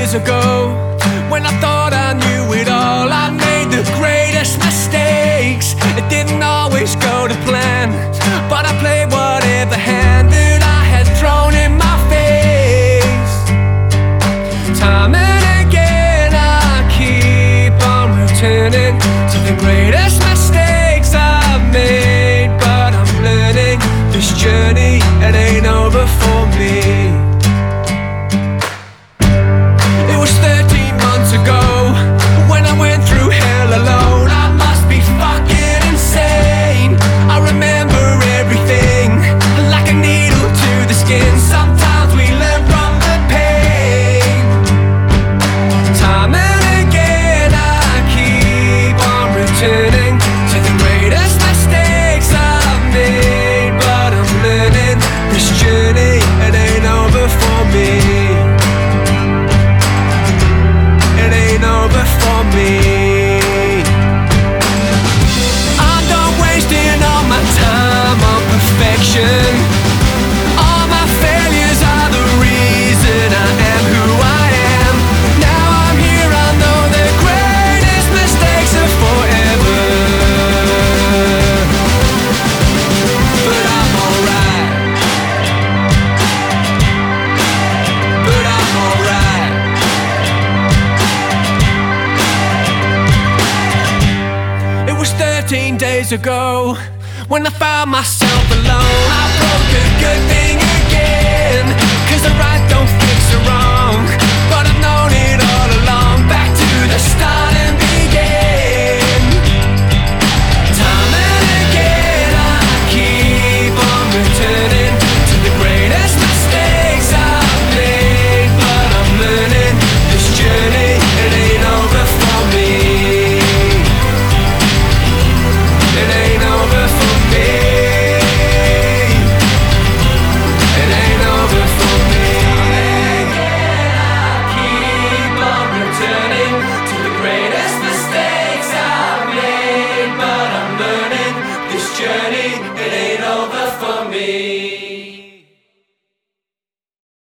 days ago, when I thought I knew it all, I made the greatest mistakes. It didn't always go to plan, but I played whatever hand that I had thrown in my face. Time and again I keep on returning to the greatest mistakes I've made, but I'm learning this journey, it ain't over for me. It was 13 months ago when I went through hell alone. I must be fucking insane. I remember everything like a needle to the skin. Sometimes we learn from the pain. Time and again I keep on returning to the greatest mistakes I've made, but I'm learning this journey, it ain't over for me. It ain't over for me. I'm done wasting all my time on perfection. All my failures are the reason I am who I am. Now I'm here, I know the greatest mistakes are forever. But I'm alright. But I'm alright. It was 13 days ago when I found myself alone. I broke a good thing again, 'cause the right don't fix the wrong, but I've known it